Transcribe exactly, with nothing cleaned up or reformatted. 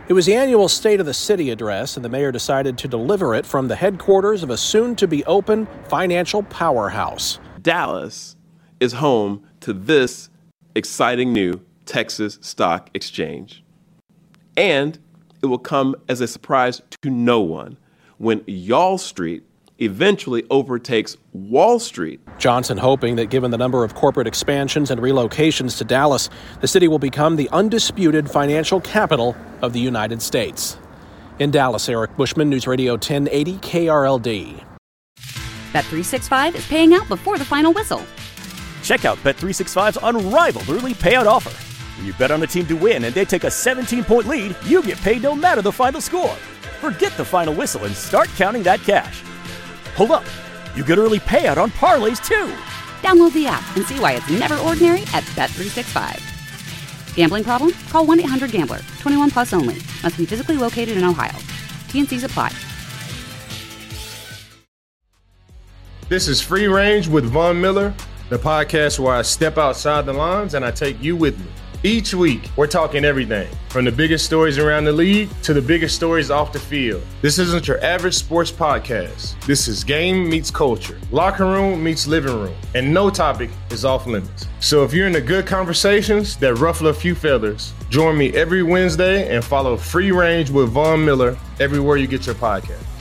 It was the annual State of the City address, and the mayor decided to deliver it from the headquarters of a soon-to-be-open financial powerhouse. Dallas is home to this exciting new Texas Stock Exchange. And it will come as a surprise to no one when Y'all Street eventually overtakes Wall Street. Johnson hoping that given the number of corporate expansions and relocations to Dallas, the city will become the undisputed financial capital of the United States. In Dallas, Eric Bushman, News Radio ten eighty K R L D. Bet three sixty-five is paying out before the final whistle. Check out Bet three sixty-five's unrivaled early payout offer. When you bet on a team to win and they take a seventeen-point lead, you get paid no matter the final score. Forget the final whistle and start counting that cash. Hold up, you get early payout on parlays too. Download the app and see why it's never ordinary at Bet three sixty-five. Gambling problem? Call one eight hundred gambler. twenty-one plus only. Must be physically located in Ohio. T N Cs apply. This is Free Range with Von Miller, the podcast where I step outside the lines and I take you with me. Each week, we're talking everything from the biggest stories around the league to the biggest stories off the field. This isn't your average sports podcast. This is game meets culture, locker room meets living room, and no topic is off limits. So if you're into good conversations that ruffle a few feathers, join me every Wednesday and follow Free Range with Von Miller everywhere you get your podcast.